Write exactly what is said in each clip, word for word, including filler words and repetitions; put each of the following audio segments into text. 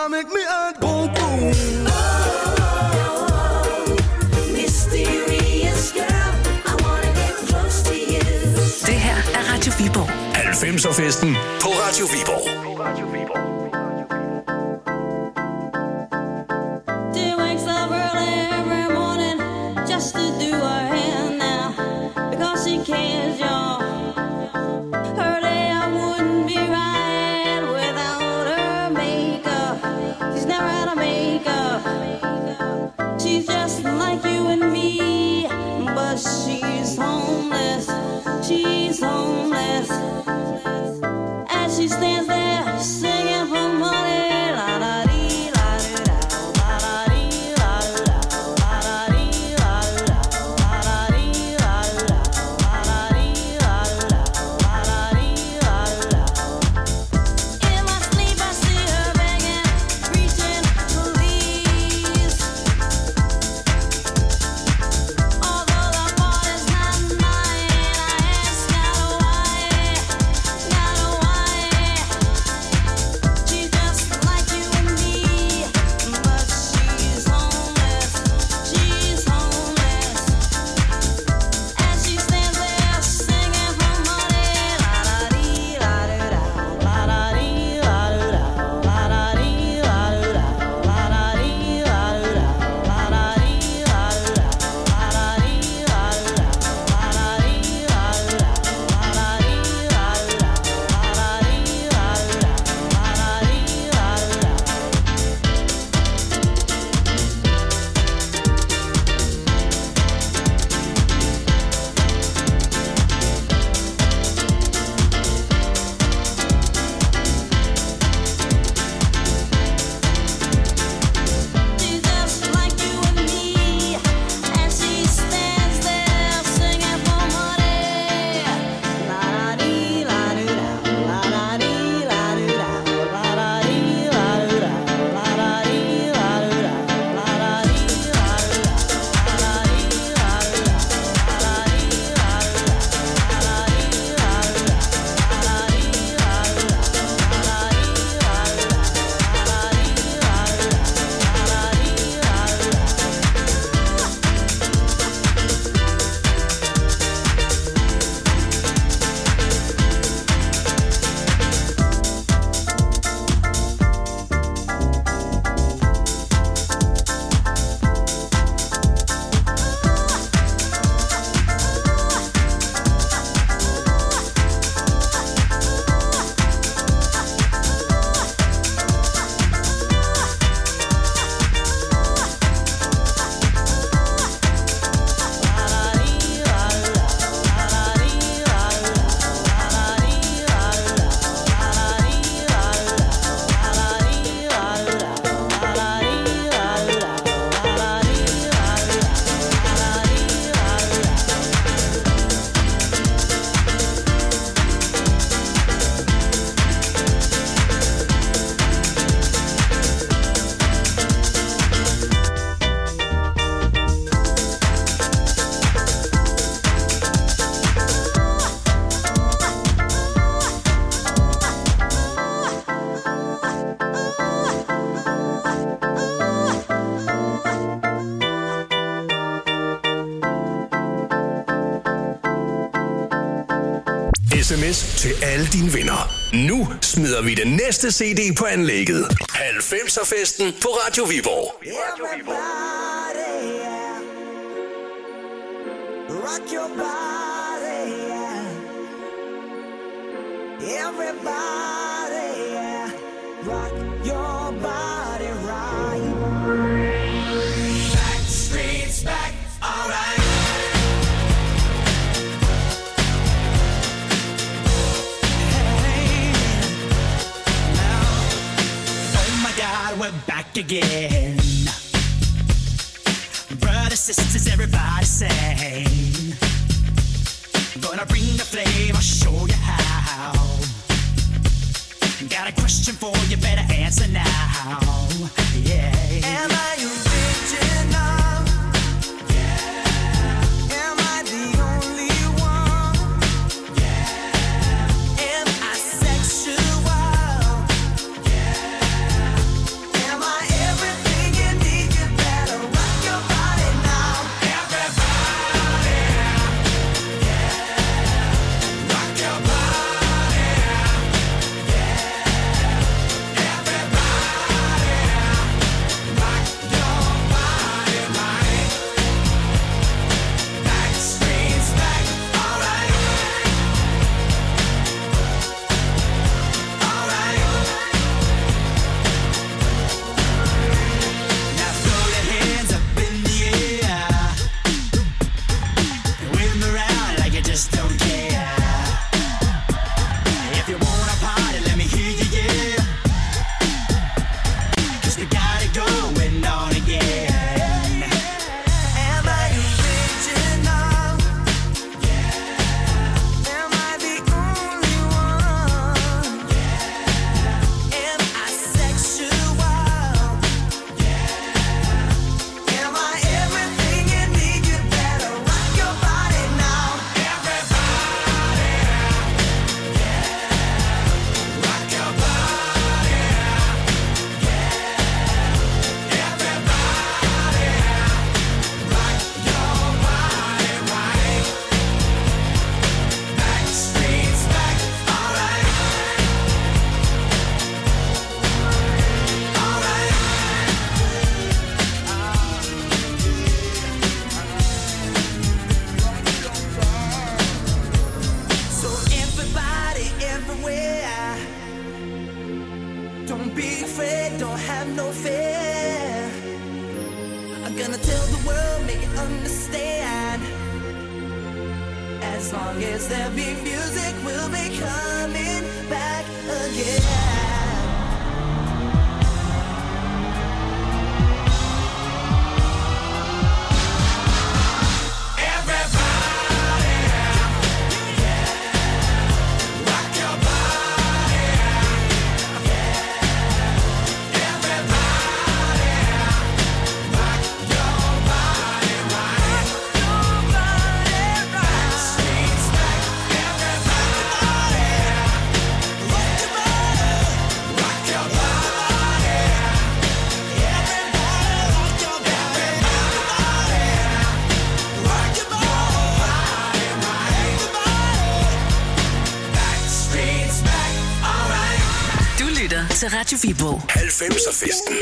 make me heart boom boom. Oh, mysterious girl, I wanna get close to you. Det her er Radio Viborg. halvfemser-festen på Radio Viborg. Sms til alle dine venner. Nu smider vi den næste C D på anlægget. halvfemser-festen på Radio Viborg. Everybody, yeah. Rock your body, yeah. Everybody, yeah. Rock your body right. Back streets back, alright. We're back again. Brothers, sisters, everybody sing. Gonna bring the flame, I'll show you how. Got a question for you, better answer now. Yeah. Am I original? Yeah. Am I the only one? Yeah. Am I sexual? Yeah. afraid, don't have no fear. I'm gonna tell the world, make it understand. As long as there be music, we'll be coming back again. Til Radio Viborg. halvfemser-festen.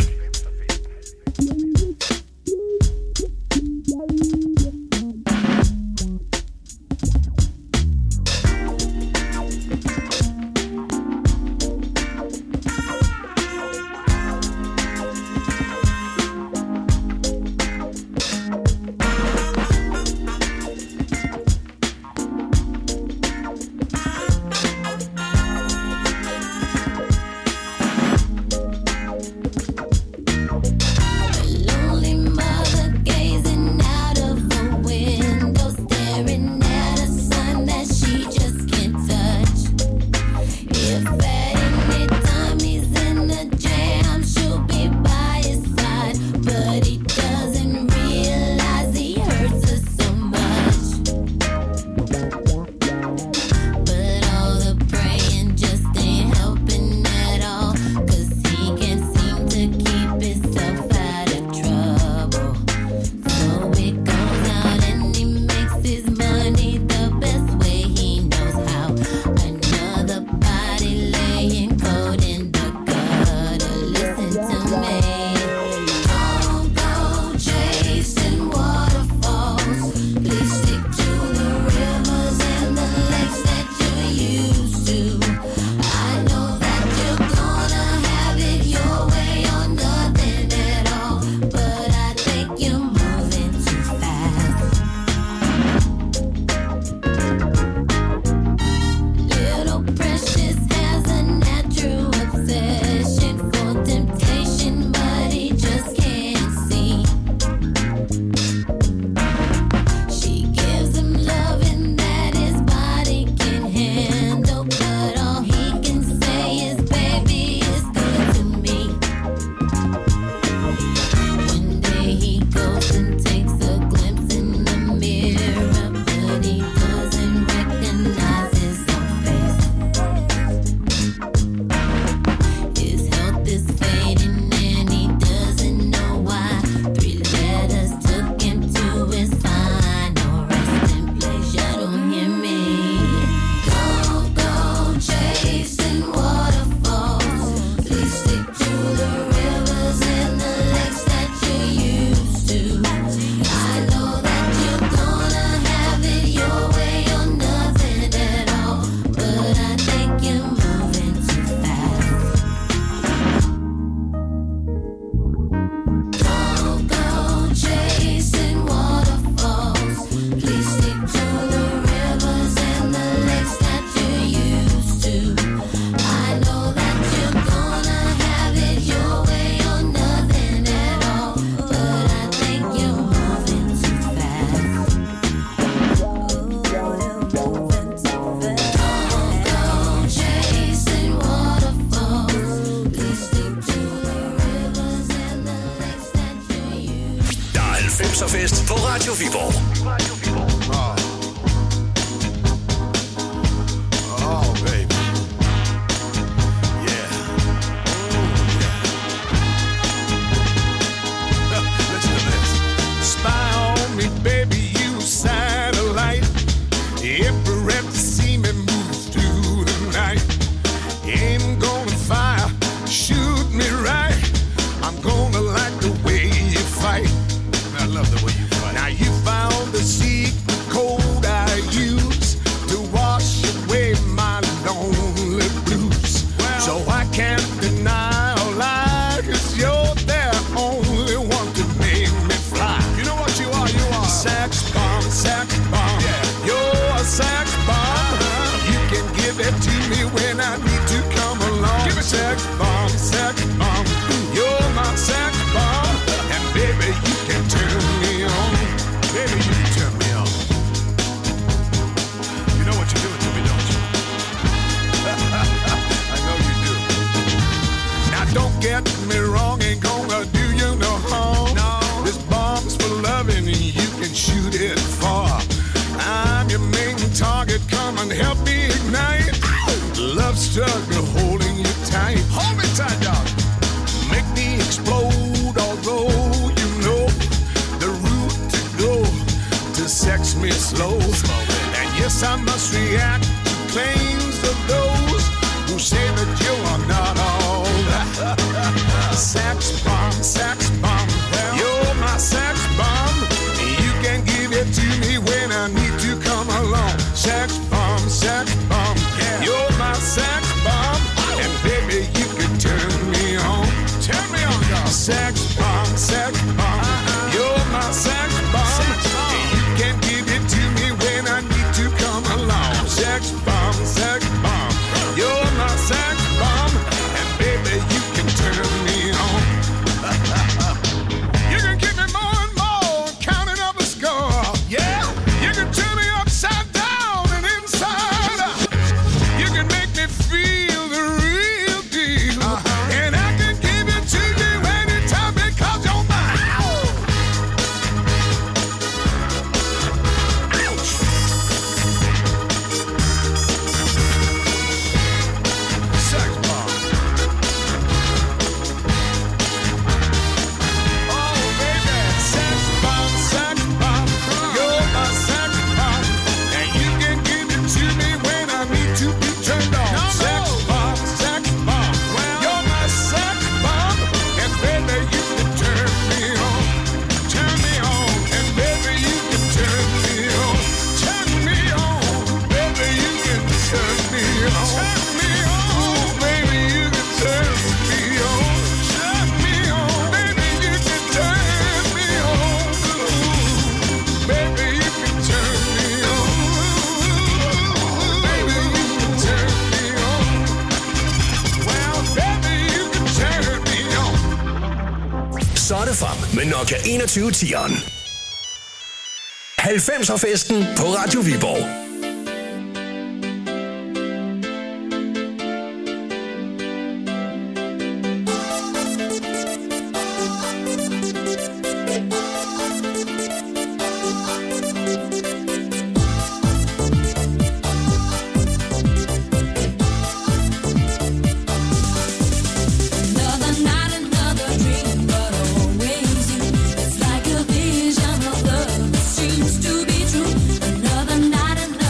halvfemser-fest på Radio Viborg. Oh, baby. Yeah. Oh, yeah. Listen to this. Spy on me, baby, you satellite. Every rep to see me moves through the night. Aim gonna fire, shoot me right. I'm gonna like the way you fight. I love the way you fight. Now you found the me when I need to come along. Give me sex bomb, sex bomb. You're my sex bomb. And baby, you can turn me on. Baby, you can turn me on. You know what you're doing to me, don't you? I know you do. Now don't get me wrong, ain't gonna do you no harm. No. This bomb's for loving and you can shoot it far. I'm your main target, come and help me ignite. Love struggle holding you tight. Hold me tight, dog. Make me explode, although you know the route to go to sex me slow. And yes, I must react to claims of those who say that you are not all that. Sex bomb, sex bomb, you're my sex bomb. You can give it to me when I need to come along. Sex bomb, sex bomb, yeah. You're my sex bomb. And baby, you can turn me on. Turn me on, dog. Sex bomb, sex bomb, uh-huh. You're my sex bomb. Sex bomb. You can give it to me when I need to come along. Sex bomb, sex bomb, you're my sex bomb. And baby, you can turn me on. You can give me more and more, counting up the score. Yeah, you can turn me upside down and inside out. You can make me feel the real deal. Uh-huh. And I can give it to you anytime because you're mine. Ouch. Sex bomb. Oh, baby. Sex bomb, sex bomb. You're my sex bomb. And you can give it to me when I need to be turned on. No, sex no. bomb, sex bomb. Well, you're my sex bomb. And baby, you can turn me on. Turn me on. And baby, you can turn me on. Turn me on. Baby, you can turn me on. Turn me on. Baby, you can turn me on. Turn me on. Baby, you can turn me on. Baby, you can turn me on. Baby, you can turn me on. Well, baby, you can turn me on. Så er det frem med Nokia enogtyve tieren. halvfemser-festen på Radio Viborg. Another night, another dream, but always you. It's like a vision of love that seems to be true. Another night, another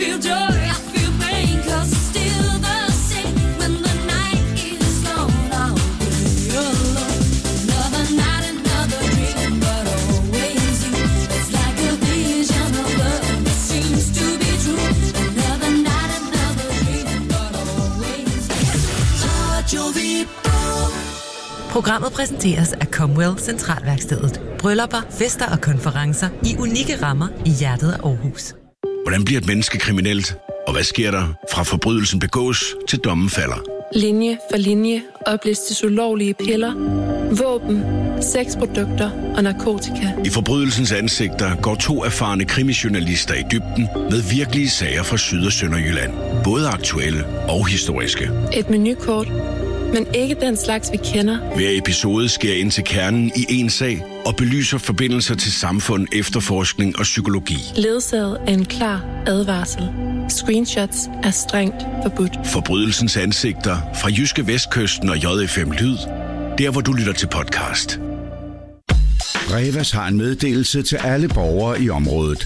feel joy, I feel pain, 'cause it's still the same. When the night is gone, I'll be alone. Another night, another dream, but always you. It's like a vision of love that seems to be true. Another night, another dream, but always you. Radio Vibo. Programmet præsenteres af Comwell Centralværkstedet. Bryllupper, fester og konferencer i unikke rammer i hjertet af Aarhus. Hvordan bliver et menneske kriminelt? Og hvad sker der fra forbrydelsen begås til dommen falder? Linje for linje oplistes ulovlige piller, våben, sexprodukter og narkotika. I forbrydelsens ansigter går to erfarne krimijournalister i dybden med virkelige sager fra Syd- og Sønderjylland. Både aktuelle og historiske. Et menukort, men ikke den slags, vi kender. Hver episode sker ind til kernen i en sag og belyser forbindelser til samfund, efterforskning og psykologi. Ledsaget af en klar advarsel. Screenshots er strengt forbudt. Forbrydelsens ansigter fra Jyske Vestkysten og J F M Lyd. Der, hvor du lytter til podcast. Revas har en meddelelse til alle borgere i området.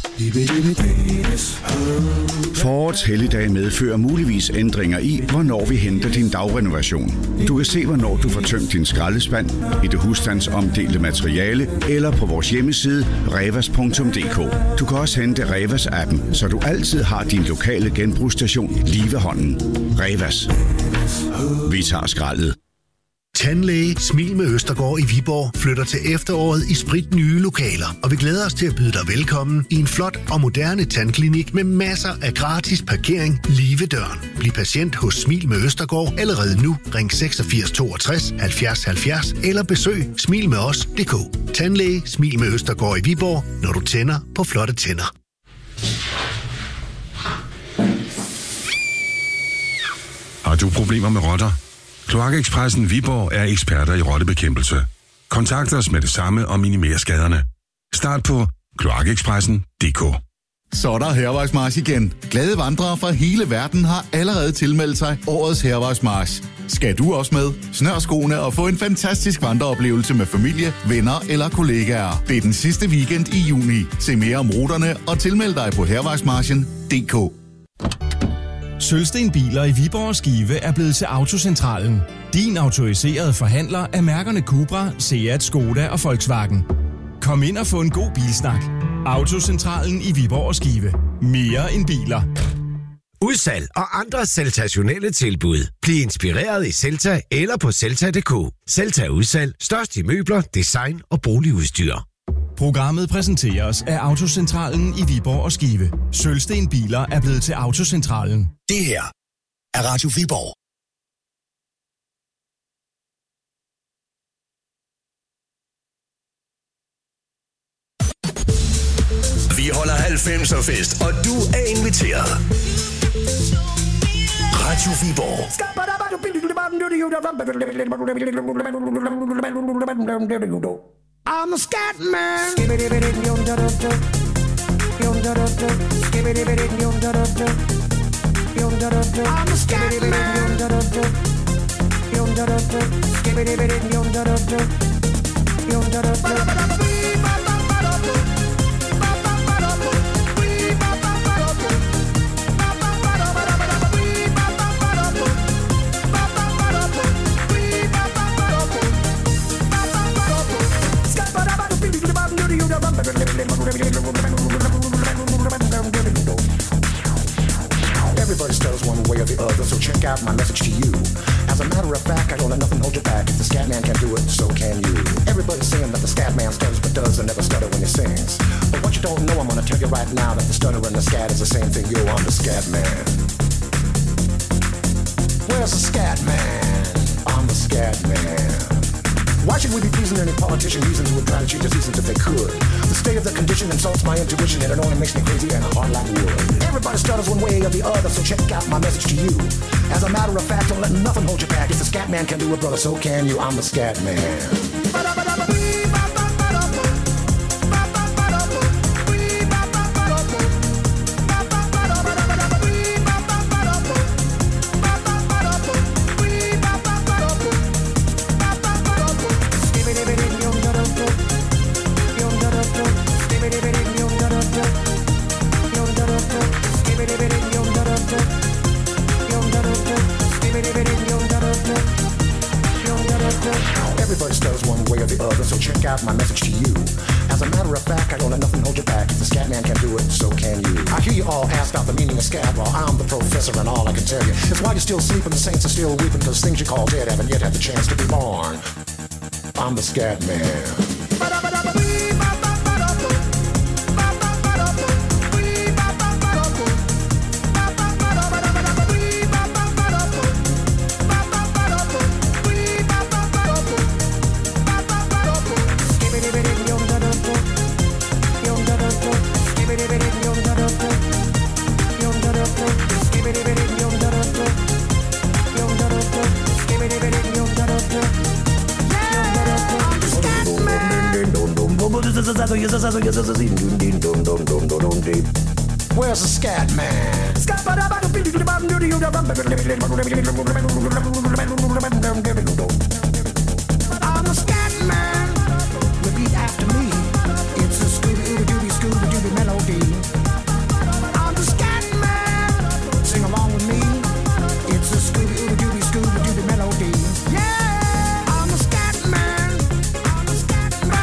Forårets helligdag medfører muligvis ændringer i, hvornår vi henter din dagrenovation. Du kan se, hvornår du får tømt din skraldespand, i det husstandsomdelte materiale eller på vores hjemmeside revas punktum d k. Du kan også hente Revas-appen, så du altid har din lokale genbrugsstation lige ved hånden. Revas. Vi tager skraldet. Tandlæge Smil med Østergaard i Viborg flytter til efteråret i sprit nye lokaler, og vi glæder os til at byde dig velkommen i en flot og moderne tandklinik med masser af gratis parkering lige ved døren. Bliv patient hos Smil med Østergaard allerede nu. Ring seksogfirs toogtres halvfjerds halvfjerds eller besøg smil med os punktum d k. Tandlæge Smil med Østergaard i Viborg, når du tænder på flotte tænder. Har du problemer med rotter? Kloakekspressen Viborg er eksperter i rottebekæmpelse. Kontakt os med det samme og minimer skaderne. Start på kloakekspressen punktum d k. Så er der Hærvejsmarch igen. Glade vandrere fra hele verden har allerede tilmeldt sig årets Hærvejsmarch. Skal du også med? Snør skoene og få en fantastisk vandreoplevelse med familie, venner eller kollegaer. Det er den sidste weekend i juni. Se mere om ruterne og tilmeld dig på hærvejsmarchen punktum d k. Sølvsten Biler i Viborg og Skive er blevet til Autocentralen. Din autoriserede forhandler af mærkerne Cupra, Seat, Skoda og Volkswagen. Kom ind og få en god bilsnak. Autocentralen i Viborg og Skive. Mere end biler. Udsalg og andre sensationelle tilbud. Bliv inspireret i Celta eller på celta punktum d k. Celta Udsalg. Størst i møbler, design og boligudstyr. Programmet præsenteres af Autocentralen i Viborg og Skive. Sølvsten Biler er blevet til Autocentralen. Det her er Radio Viborg. Vi holder halvfemser fest, og du er inviteret. Radio Viborg. I'm a scat man. I'm a scat man. Everybody stutters one way or the other, so check out my message to you. As a matter of fact, I don't let nothing hold you back. If the scat man can do it, so can you. Everybody's saying that the scat man stutters but does and never stutter when he sings. But what you don't know, I'm gonna tell you right now, that the stutter and the scat is the same thing. Yo, I'm the scat man. Where's the scat man? I'm the scat man. Why should we be pleasing any politician reasons who would try to cheat us seasons if they could? The state of the condition insults my intuition, and it only makes me crazy and hard like wood. Everybody stutters one way or the other, so check out my message to you. As a matter of fact, don't let nothing hold you back. If the scat man can do it, brother, so can you. I'm the scat man. Give it, give it, give it, check out my message to you. As a matter of fact, I don't let nothing hold you back. If the scat man can do it, so can you. I hear you all ask out the meaning of scat. Well, I'm the professor and all I can tell you is why you're still sleeping, the saints are still weeping, because things you call dead haven't yet had the chance to be born. I'm the scat man. Where's the scat man? I'm the scat man. Repeat after me. It's a Scooby-Dooby Scooby-Dooby melody. I'm the scat man. Sing along with me. It's a Scooby-Dooby Scooby-Dooby melody. Yeah, I'm the scat man. I'm the scat man.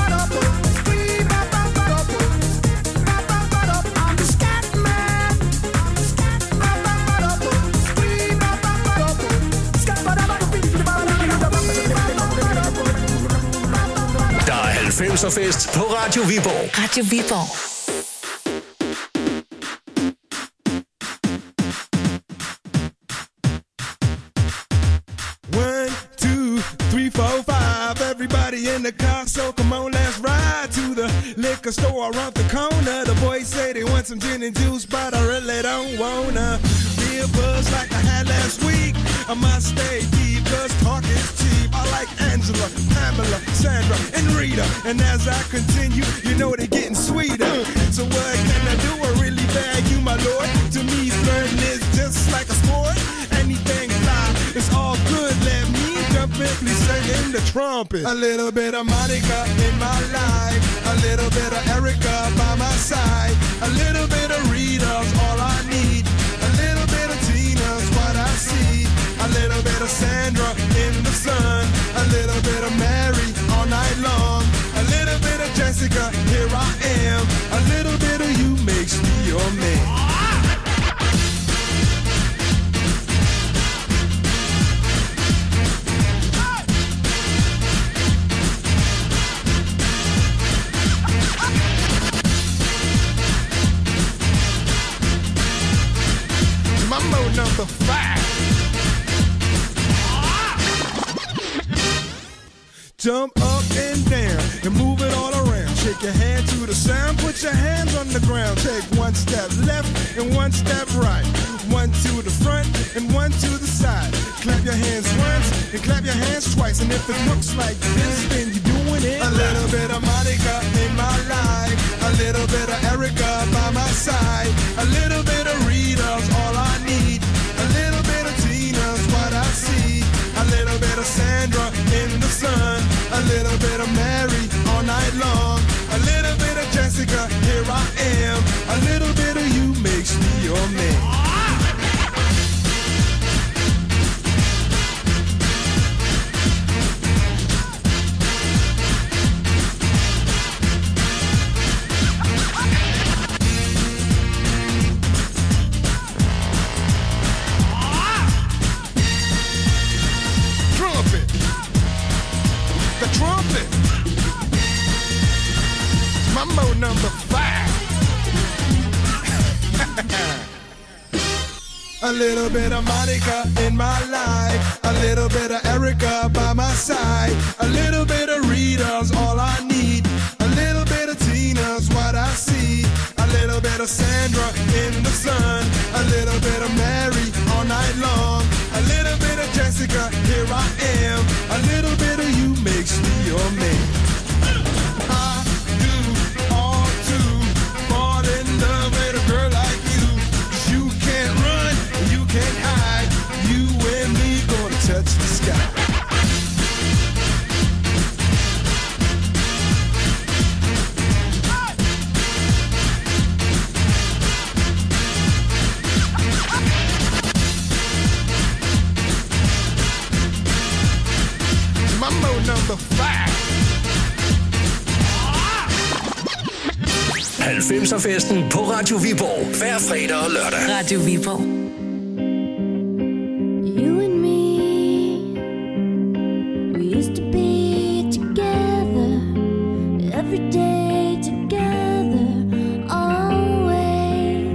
I'm the scat man. Der er halvfemser-fest på Radio Viborg. Radio Viborg. One, two, three, four, five. Everybody in the car, so come on, let's ride to the liquor store around the corner. The boys say they want some gin and juice, but I really don't wanna be a buzz like I had last week. I must stay deep, cause talk is cheap. I like Angela, Pamela, Sandra, and Rita. And as I continue, you know they're getting sweeter. So what can I do? I really beg you, my lord. To me, flirting is just like a sport. Anything fly, it's all good. Let me jump in, please sing in the trumpet. A little bit of Monica in my life. A little bit of Erica by my side. A little bit of Rita's all I need. A little bit of Tina's what I see. A little bit of Sandra in the sun. A little bit of Mary all night long. A little bit of Jessica, here I am. A little bit of you makes me your man. Mambo number five. Jump up and down and move it all around. Shake your hand to the sound, put your hands on the ground. Take one step left and one step right. One to the front and one to the side. Clap your hands once and clap your hands twice. And if it looks like this, then you're doing it. A little bit of Monica in my life. A little bit of Erica by my side. A little bit of Rita's all I need. A little bit of Tina's what I see. A little bit of Sandra in the sun. A little bit of Mary all night long. A little bit of Jessica, here I am. A little bit of you makes me your man. Trumpet. Mambo number five. A little bit of Monica in my life. A little bit of Erica by my side. A little bit of Rita's all I need. A little bit of Tina's what I see. A little bit of Sandra in the sun. A little bit of Mary all night long. A little bit of Jessica, here I am. A little bit of you makes me your man. I do all to fall in love with a girl like you. 'Cause you can't run, you can't hide. You and me gonna touch the sky. Mambo number five. halvfemser-festen på Radio Viborg. Hver fredag og lørdag. Radio Viborg. You and me, we used to be together, every day together, always.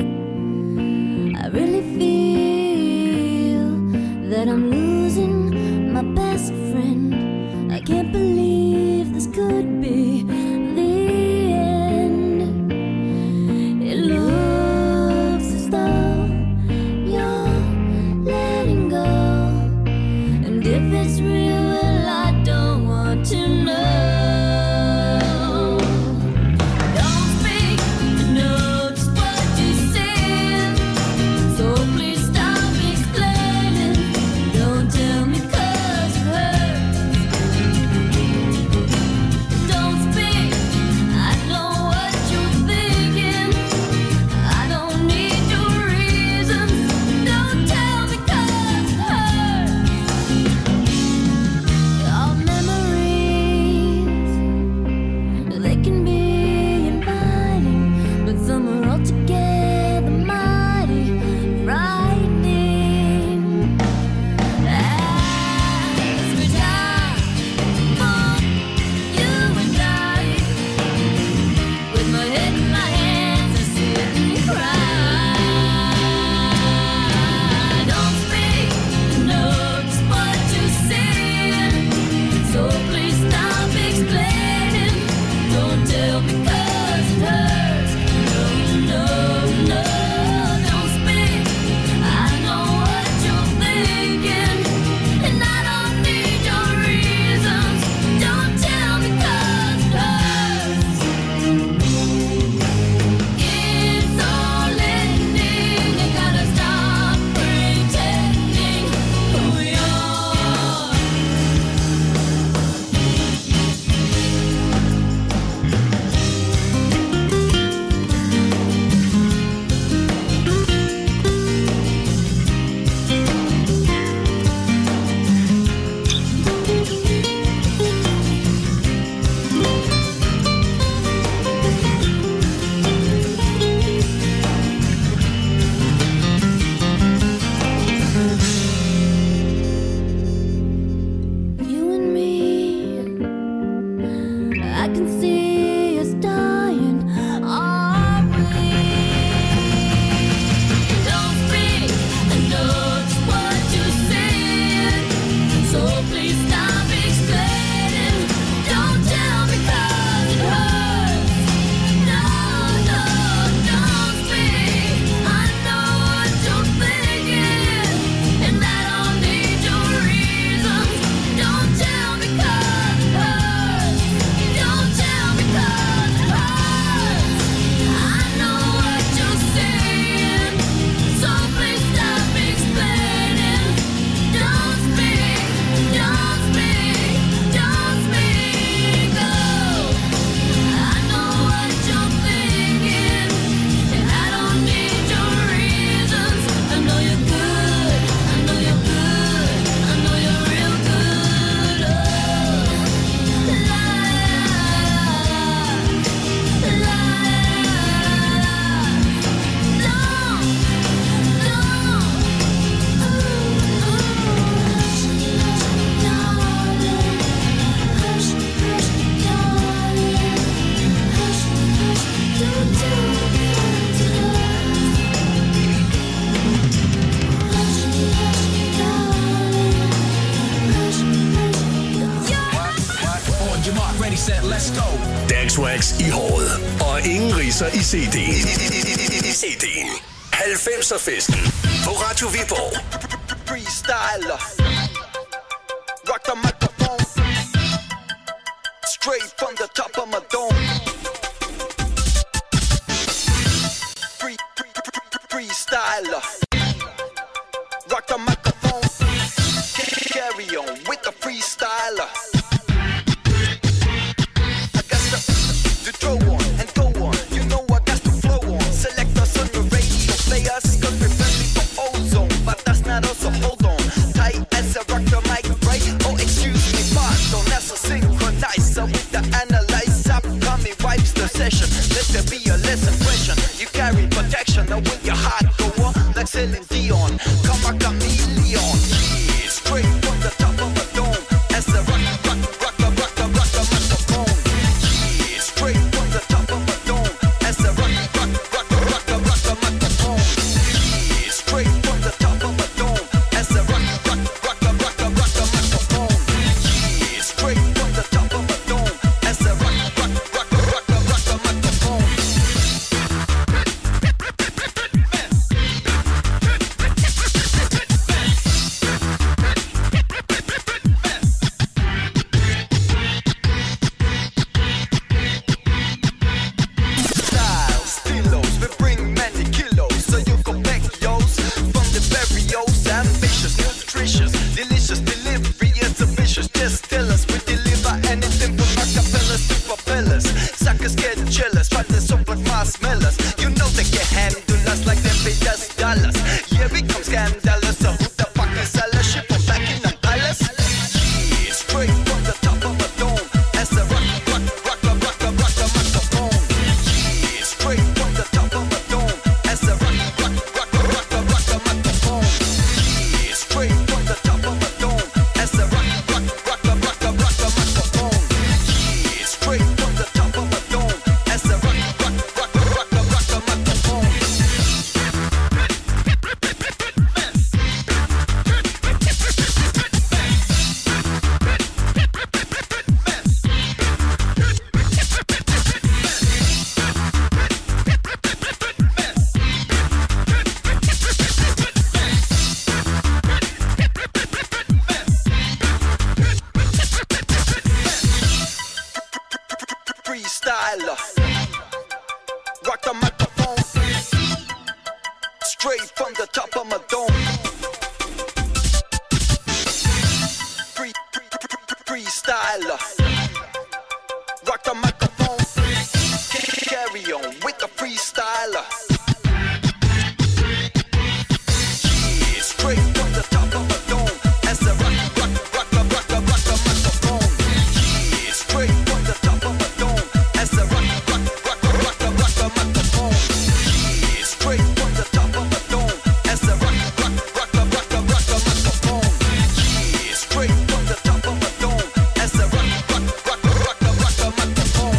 I really feel that I'm losing my best friend. I can't believe this could be the end. It looks as though you're letting go, and if it's real, well, I don't want to know. Don't speak, I know just what you said, so please stop explaining. Don't tell me 'cause it hurts. Don't speak, I know what you're thinking. I don't need your reasons. Don't tell me 'cause it hurts. Our memories, they can be inviting, but some are altogether mighty frightening. As we die for you and I, with my head in my hands, I sit and cry. Don't speak, know just what you said, so please stop explaining. Don't tell me 'cause it hurts. No, no, no, don't speak. I know what you're thinking, and I don't need your reasons. Don't tell me 'cause it hurts. It's all ending. You gotta stop pretending who you are. You and me, I can see us dying, are we? Don't speak, I know just what you said, so please stop explaining. Don't tell me 'cause it hurts. No, no, don't speak. I know what you're thinking, and I don't need your reasons. Don't tell me 'cause it hurts. Don't tell me 'cause it hurts. I know what you're saying, so please stop explaining. Don't speak, don't speak, don't speak. Oh, I know what you're thinking, and I don't need your reasons. I know you're good, I know you're good, I know you're real good. Oh, la la la la. Don't, don't. Hush, hush, darling. Hush, hush, darling. Hush, hush, don't do it to us. Hush, hush, darling. Hush, hush, On your mark, ready, set, let's go. Dagswax i håret. Og ingen riser i C D'en. I C D'en. halvfemser-festen på Radio Viborg. Freestyler. Rock the microphone. Straight from the top of my dome. Free, free, free, freestyler. Rock the microphone. Carry on with the freestyler. I got the, the throw on and go on. You know I got to flow on. Select us on the radio players. Cause we're friendly for ozone. But that's not us, so hold on. Tight as I rock the mic, right? Oh, excuse me, pardon. That's a synchronizer with the analyzer. Coming wipes the session. Let there be Celine Dion. Come a chameleon. Yeah, straight from the top of a dome. As a rock, rock, rock, rock, rock, rock, rock, microphone. Yeah, straight from the top of a dome. As a rock, rock, rock, rock, rock, rock, rock, microphone. Yeah, straight from the top of a dome. As a rock, rock, rock, rock, rock, rock, rock, microphone. Yeah, straight from the top of a dome. As a rock, rock, rock, rock, rock, rock, rock, microphone. Style, stilos, we bring many kilos, so you go back, yo's. From the barrios, ambitious, nutritious, delicious delivery is ambitious. Just tell us, we deliver anything from acapellas to propellers. Suckers get jealous, but they're so like marshmallows. You know they can handle us like them pay us dollars. Yeah, we come scandalous, so who the fuck is Ella? Ship from back in the palace. Yeah, straight from the top of a dome. As a rock, rock, rock, rock, rock, rock, rock, rock, microphone. Yeah, straight from the top of a dome. As a rock, rock, rock, rock, rock, rock, rock, rock, microphone. Yeah, straight from the top of a dome. As a rock, rock, rock, rock, rock, rock, rock, rock, microphone. Yeah, straight from the top of a dome. As a rock, rock, rock, rock, rock, rock, rock, rock, microphone. Freestyler, rock the microphone, straight from the top of my dome. Free, free, free, freestyler, rock the microphone, carry on with the freestyler. Yeah, straight from the top of my dome. As a rock, rock, rock, rock, rock, rock, rock, rock, microphone. Yeah, straight from the top of my dome. As a rock, rock, rock, rock, rock, rock, rock, rock, microphone. Yeah, straight from the top of my dome. As a rock, rock, rock, rock, rock, rock, rock, rock, microphone. Yeah, straight from the top of my dome. As a rock, rock, rock, rock, rock, rock, rock, rock, microphone.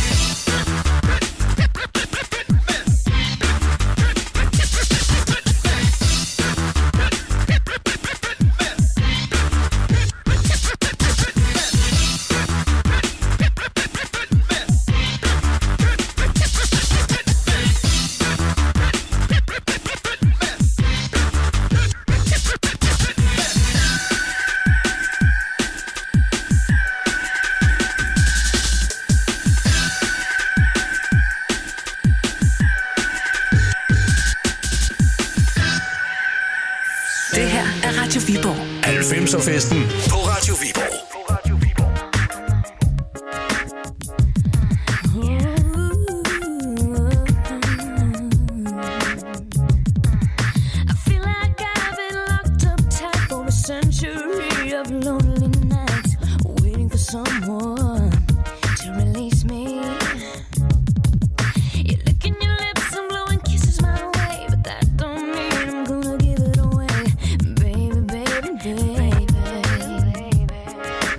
Det her er Radio Viborg. halvfemser-festen på Radio Viborg. I feel like I've been locked up tight for a century of lonely nights, waiting for someone to release me. You're licking your lips and blowing kisses my way, but that don't mean I'm gonna give it away, baby, baby, baby.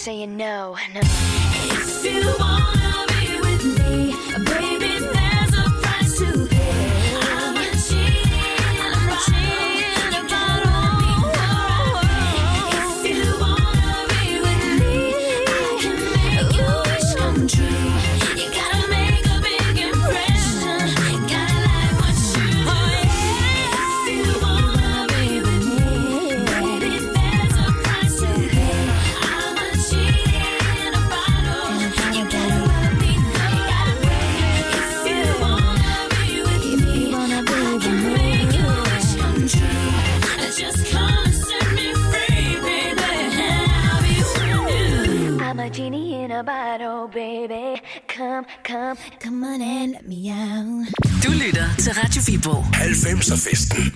saying no, no. If you wanna be with me, baby, there's a price to pay. I'm a cheating, I'm a cheating about all. If you wanna be with me, I can make your wish come true. You gotta make a big impression. You gotta like what you do. If you wanna be with me, baby, there's a price to pay. I'm a cheating about all. You gotta let me know. If you wanna be with me, I can make your wish come true. Just come and set me free, baby. I'll be with you. I'm a genie in a bottle, baby. Come, come, come on and let me out. Du lytter til Radio Viborg. halvfemser-festen.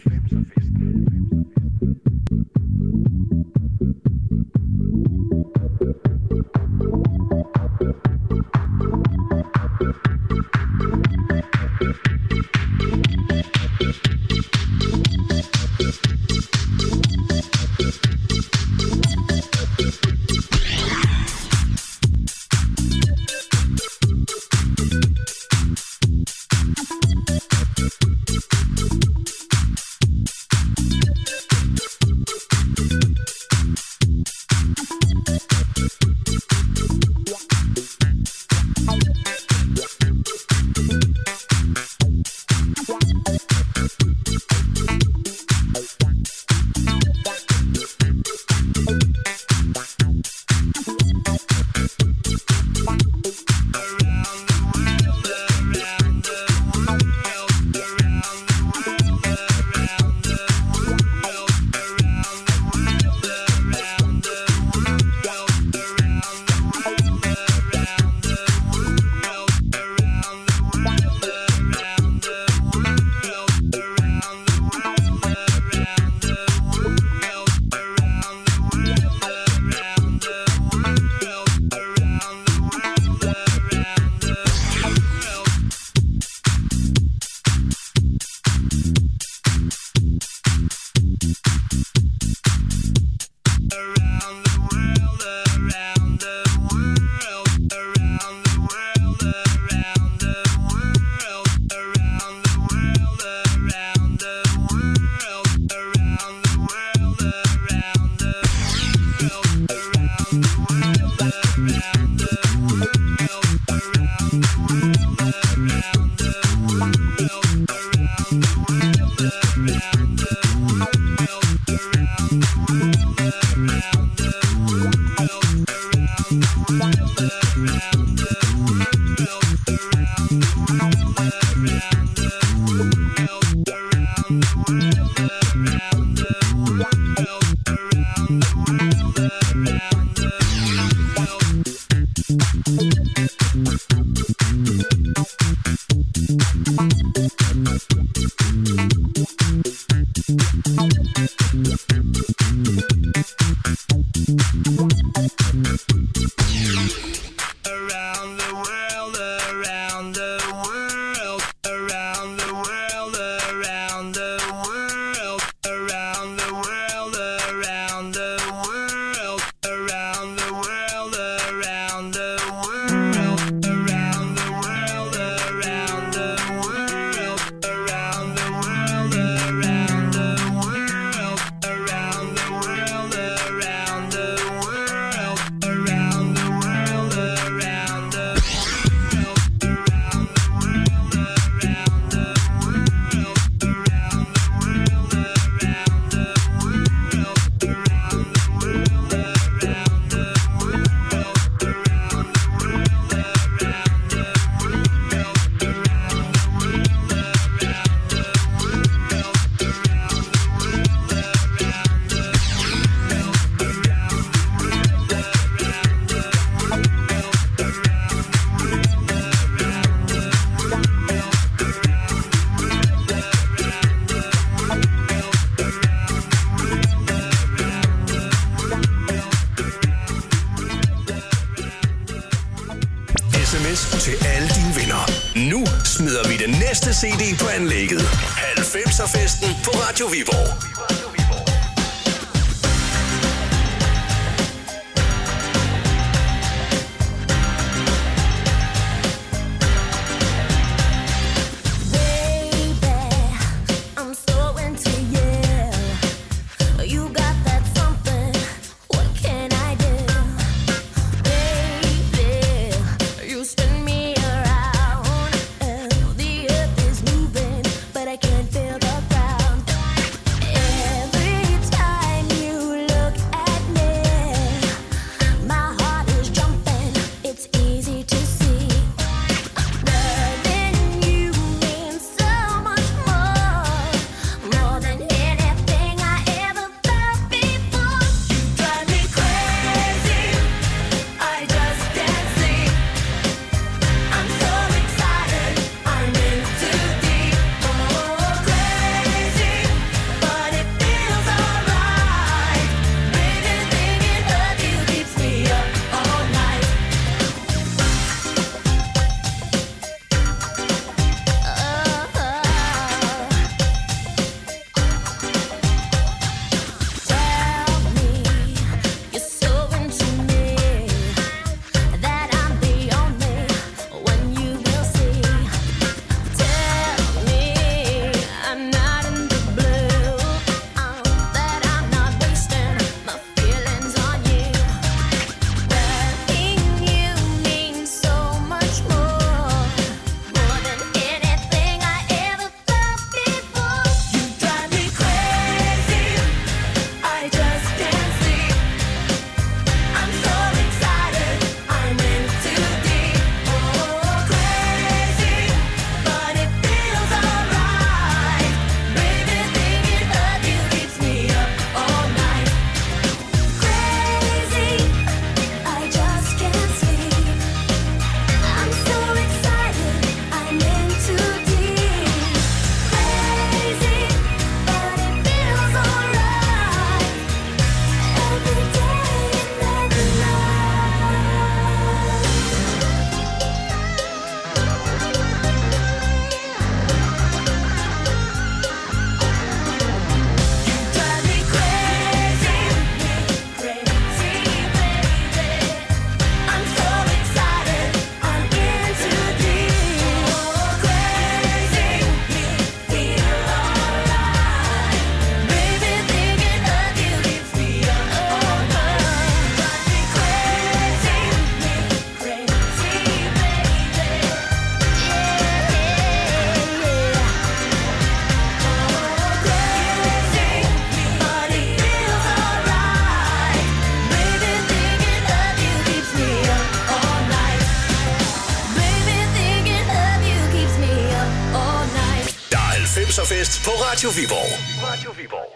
Til alle dine venner. Nu smider vi den næste C D på anlægget. halvfemser-festen på Radio Viborg. på Radio Viborg. Radio Viborg.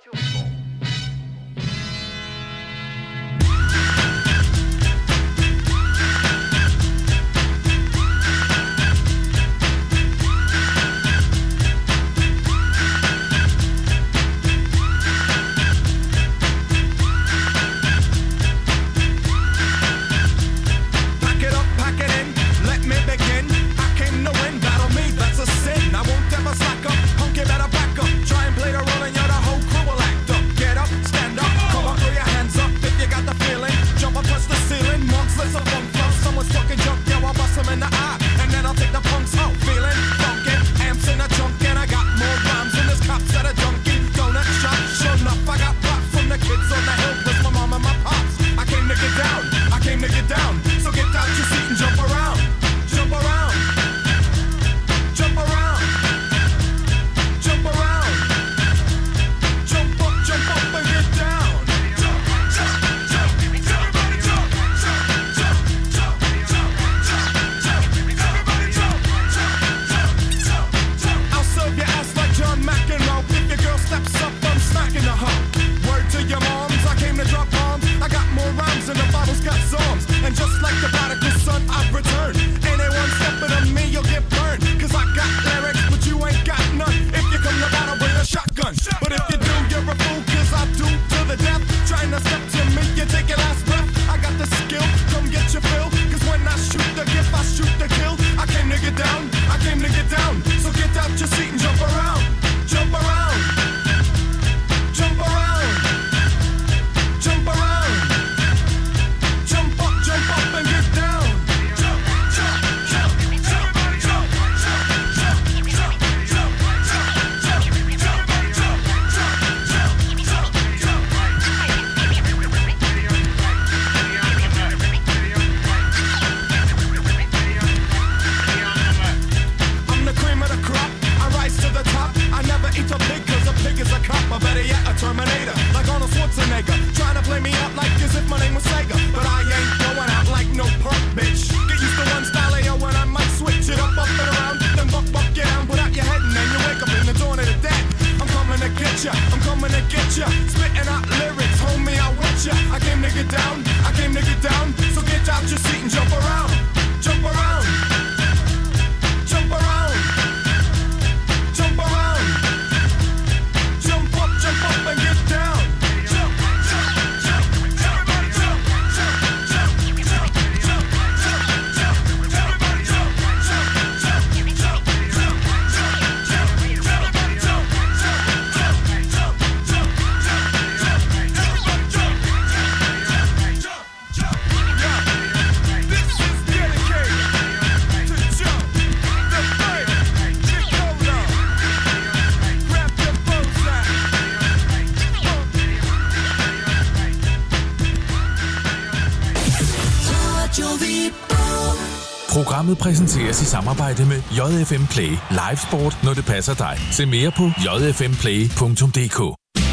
Programmet præsenteres i samarbejde med J F M Play. Live sport, når det passer dig. Se mere på j f m play punktum d k.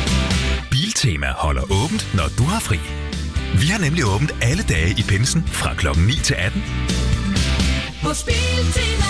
Biltema holder åbent, når du har fri. Vi har nemlig åbent alle dage i pinsen fra klokken ni til atten. Hos Biltema.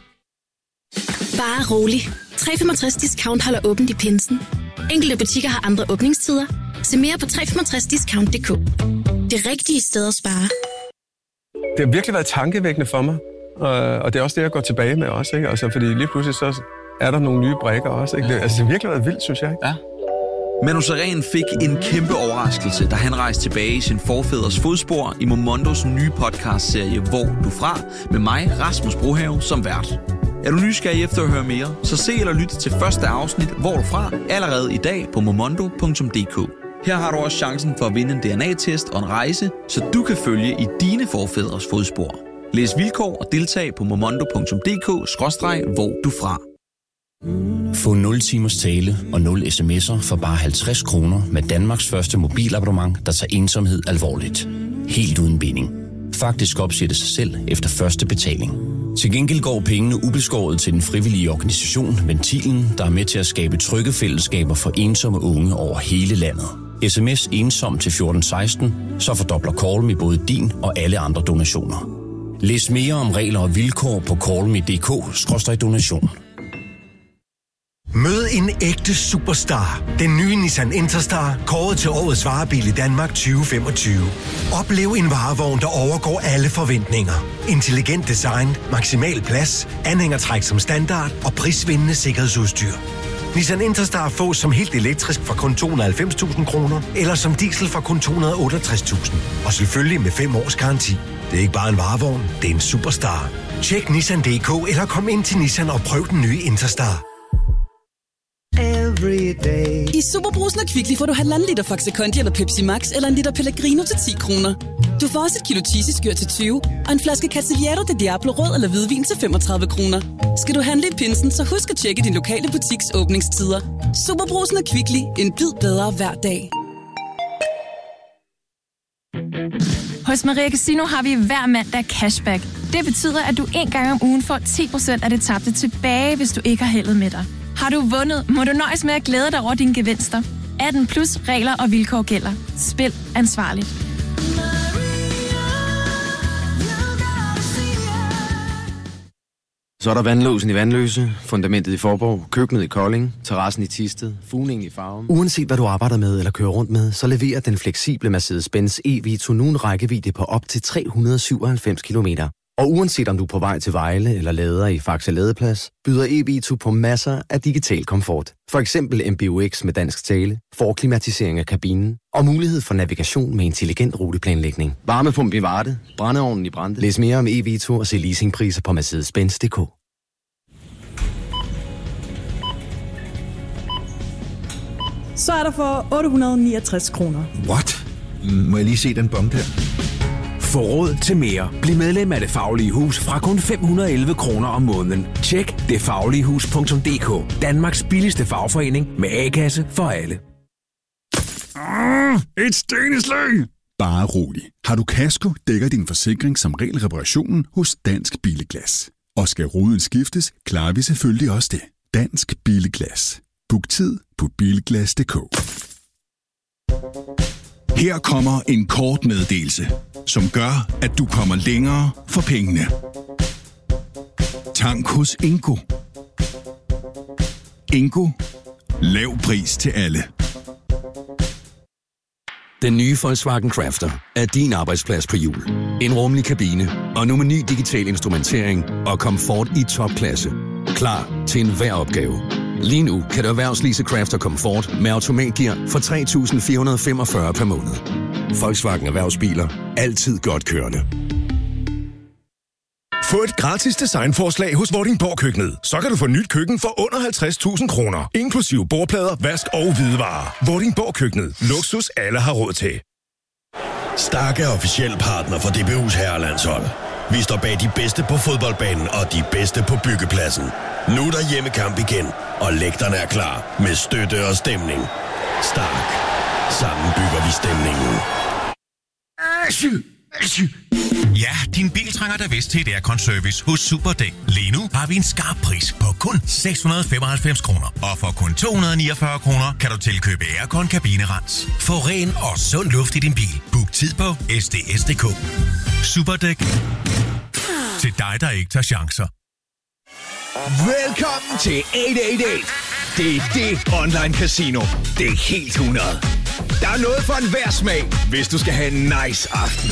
Bare rolig. tre komma femogtres Discount holder åbent i pinsen. Enkelte butikker har andre åbningstider. Se mere på tre komma femogtres discount punktum d k. Det rigtige sted at spare. Det har virkelig været tankevækkende for mig, og det er også det, jeg går tilbage med også, ikke? Altså, fordi lige pludselig så er der nogle nye brikker også, ikke? Det, altså, det har virkelig været vildt, synes jeg, ikke? Ja. Manu Sareen fik en kæmpe overraskelse, da han rejste tilbage i sin forfædres fodspor i Momondos nye podcastserie Hvor du fra, med mig, Rasmus Brohave, som vært. Er du nysgerrig efter at høre mere, så se eller lyt til første afsnit Hvor du fra, allerede i dag på momondo punktum d k. Her har du også chancen for at vinde en D N A-test og en rejse, så du kan følge i dine forfædres fodspor. Læs vilkår og deltag på momondo punktum d k skråstreg hvor du fra. Få nul timers tale og nul sms'er for bare halvtreds kroner med Danmarks første mobilabonnement, der tager ensomhed alvorligt. Helt uden binding. Faktisk opsætter sig selv efter første betaling. Til gengæld går pengene ubeskåret til den frivillige organisation Ventilen, der er med til at skabe trygge fællesskaber for ensomme unge over hele landet. Sms ensom til fjorten seksten, så fordobler Call Me både din og alle andre donationer. Læs mere om regler og vilkår på call me punktum d k skråstreg donation. Mød blevet en ægte superstar. Den nye Nissan Interstar, kåret til årets varebil i Danmark tyve femogtyve. Oplev en varevogn, der overgår alle forventninger. Intelligent design, maksimal plads, anhængertræk som standard og prisvindende sikkerhedsudstyr. Nissan Interstar fås som helt elektrisk fra kun to hundrede og halvfems tusind kroner, eller som diesel fra kun to hundrede og otteogtres tusind. Og selvfølgelig med fem års garanti. Det er ikke bare en varevogn, det er en superstar. Tjek Nissan punktum d k eller kom ind til Nissan og prøv den nye Interstar. I Superbrusen og Kvickly får du halvanden liter Faxe Kondi eller Pepsi Max eller en liter Pellegrino til ti kroner. Du får også et kilo cheesy-skyr til tyve og en flaske Cavaliere de Diablo rød eller hvidvin til femogtredive kroner. Skal du handle i pinsen, så husk at tjekke din lokale butiks åbningstider. Superbrusen og Kvickly. En bid bedre hver dag. Hos Maria Casino har vi hver mandag cashback. Det betyder, at du en gang om ugen får ti procent af det tabte tilbage, hvis du ikke har heldet med dig. Har du vundet, må du nøjes med at glæde dig over dine gevinster. atten plus regler og vilkår gælder. Spil ansvarligt. Så er der vandlåsen i Vandløse, fundamentet i Forborg, køkkenet i Kolding, terrassen i Thisted, fugningen i Farum. Uanset hvad du arbejder med eller kører rundt med, så leverer den fleksible Mercedes-Benz E-Vito nu en rækkevidde på op til tre hundrede og syvoghalvfems kilometer. Og uanset om du er på vej til Vejle eller lader i Faxe Ladeplads, byder E-Vito på masser af digital komfort. For eksempel M B U X med dansk tale, forklimatisering af kabinen og mulighed for navigation med intelligent ruteplanlægning. Varmepump i Varde, brændeovnen i Brande. Læs mere om E-Vito og se leasingpriser på Mercedes Benz punktum d k. Så er der for otte hundrede og niogtres kroner. What? Må jeg lige se den bom der? Få råd til mere. Bliv medlem af Det Faglige Hus fra kun fem hundrede og elleve kroner om måneden. Tjek det faglige hus punktum d k. Danmarks billigste fagforening med A-kasse for alle. Ah, et steneslag! Bare rolig. Har du kasko, dækker din forsikring som regel reparationen hos Dansk Billeglas. Og skal ruden skiftes, klarer vi selvfølgelig også det. Dansk Billeglas. Book tid på bilglas punktum d k. Her kommer en kort meddelelse, som gør, at du kommer længere for pengene. Tank hos Ingo. Ingo. Lav pris til alle. Den nye Volkswagen Crafter er din arbejdsplads på hjul. En rummelig kabine og nu med ny digital instrumentering og komfort i topklasse. Klar til enhver opgave. Lige nu kan du erhvervslease Crafter Comfort med automatgear for tre tusind fire hundrede og femogfyrre per måned. Volkswagen Erhvervsbiler. Altid godt kørende. Få et gratis designforslag hos Vordingborg Køkkenet. Så kan du få nyt køkken for under halvtreds tusind kroner. Inklusive bordplader, vask og hvidevarer. Vordingborg Køkkenet. Luksus alle har råd til. Stark er officiel partner for D B U's herrelandshold. Vi står bag de bedste på fodboldbanen og de bedste på byggepladsen. Nu er der hjemmekamp igen, og lægterne er klar med støtte og stemning. Stark. Sammen bygger vi stemningen. Ja, din bil trænger da vist til et aircon-service hos Superdæk. Lige nu har vi en skarp pris på kun seks hundrede og femoghalvfems kroner. Og for kun to hundrede og niogfyrre kroner kan du tilkøbe aircon kabinerens. Få ren og sund luft i din bil. Book tid på S D S punktum d k. Superdæk. Til dig, der ikke tager chancer. Velkommen til otte otte otte. Det er det online casino. Det er helt hundrede. Der er noget for enhver smag, hvis du skal have en nice aften.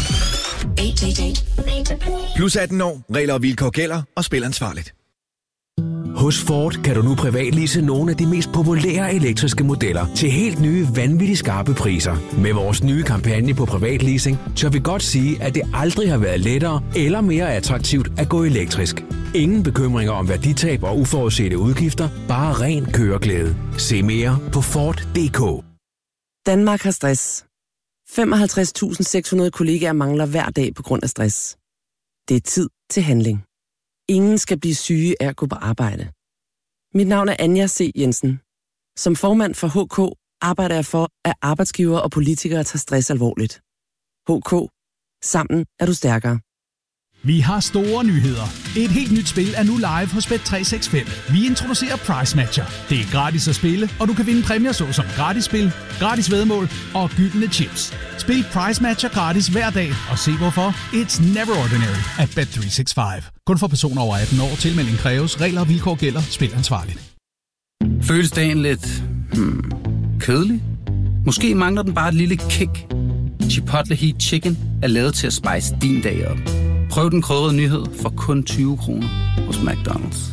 Plus atten år. Regler og vilkår gælder, og spil ansvarligt. Hos Ford kan du nu privatlease nogle af de mest populære elektriske modeller til helt nye, vanvittigt skarpe priser. Med vores nye kampagne på privatleasing, tør vi godt sige, at det aldrig har været lettere eller mere attraktivt at gå elektrisk. Ingen bekymringer om værditab og uforudsete udgifter, bare ren køreglæde. Se mere på Ford punktum d k. Danmark har stress. femoghalvtreds tusind seks hundrede kollegaer mangler hver dag på grund af stress. Det er tid til handling. Ingen skal blive syge af at gå på arbejde. Mit navn er Anja C. Jensen. Som formand for H K arbejder jeg for, at arbejdsgivere og politikere tager stress alvorligt. H K. Sammen er du stærkere. Vi har store nyheder. Et helt nyt spil er nu live hos Bet tre seks fem. Vi introducerer Price Matcher. Det er gratis at spille, og du kan vinde præmier såsom gratis spil, gratis væddemål og gyldne chips. Spil Price Matcher gratis hver dag, og se hvorfor. It's never ordinary at Bet tre seks fem. Kun for personer over atten år. Tilmelding kræves. Regler og vilkår gælder. Spil ansvarligt. Føles dagen lidt hmm, kedelig? Måske mangler den bare et lille kick. Chipotle Heat Chicken er lavet til at spice din dag op. Prøv den krydrede nyhed for kun tyve kroner hos McDonald's.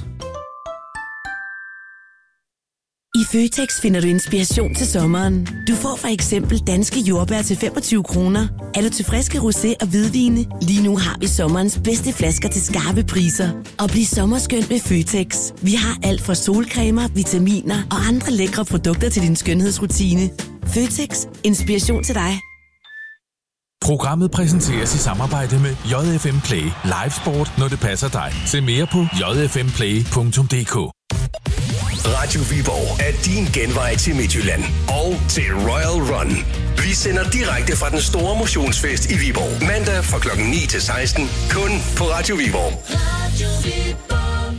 I Føtex finder du inspiration til sommeren. Du får for eksempel danske jordbær til femogtyve kroner. Er du til friske rosé og hvidvine? Lige nu har vi sommerens bedste flasker til skarpe priser. Og bliv sommerskønt med Føtex. Vi har alt fra solcremer, vitaminer og andre lækre produkter til din skønhedsrutine. Føtex. Inspiration til dig. Programmet præsenteres i samarbejde med J F M Play. Live sport, når det passer dig. Se mere på j f m play punktum d k. Radio Viborg er din genvej til Midtjylland og til Royal Run. Vi sender direkte fra den store motionsfest i Viborg. Mandag fra klokken ni til seksten. Kun på Radio Viborg. Radio Viborg.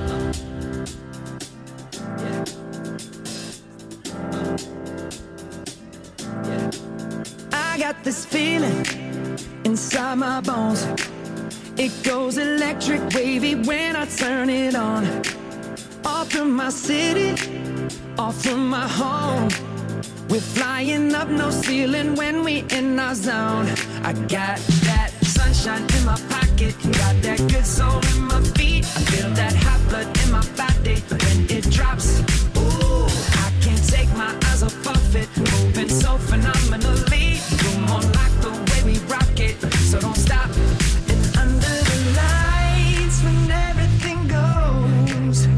I got this feeling inside my bones. It goes electric wavy when I turn it on. Off from my city, off from my home. We're flying up no ceiling when we in our zone. I got that sunshine in my pocket, got that good soul in my feet. I feel that hot blood in my body when it drops.